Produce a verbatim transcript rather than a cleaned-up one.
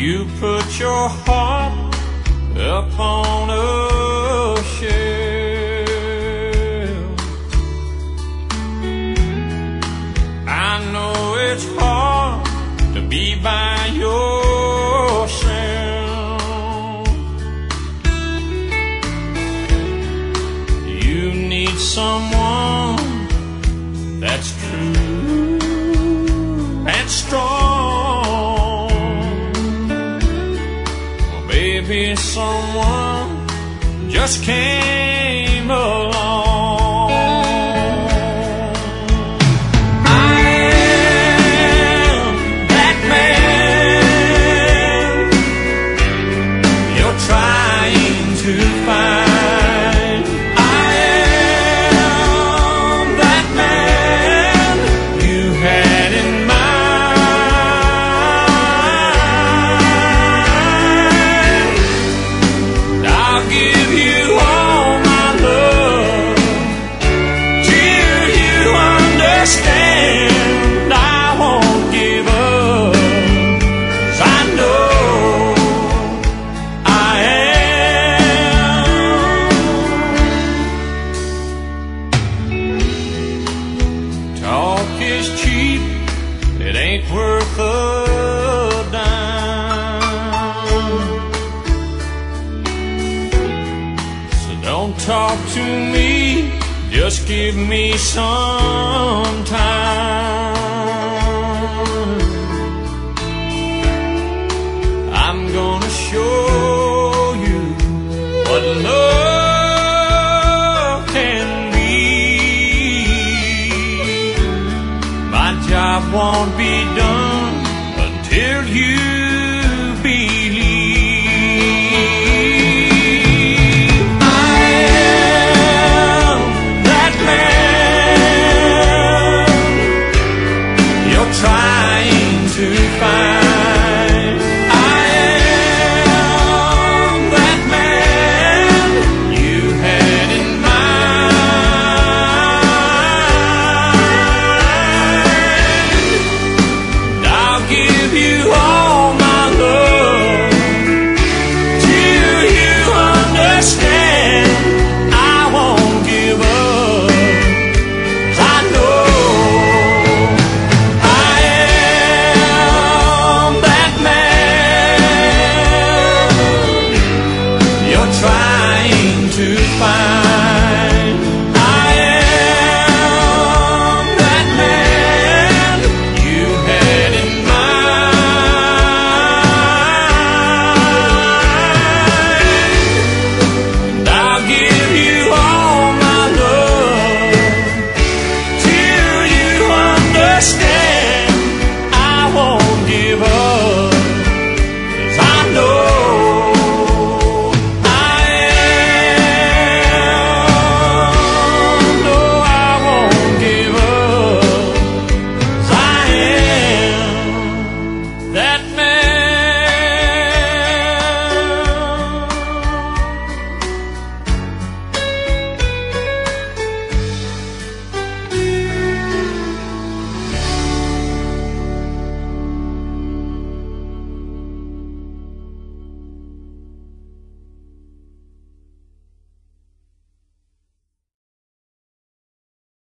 You put your heart up on a shelf. I know it's hard to be by yourself. You need someone that's true and strong. Well, baby, someone just came along. Is cheap, it ain't worth a dime. So don't talk to me, just give me some time. I'm gonna show you what love can be. Job won't be done until you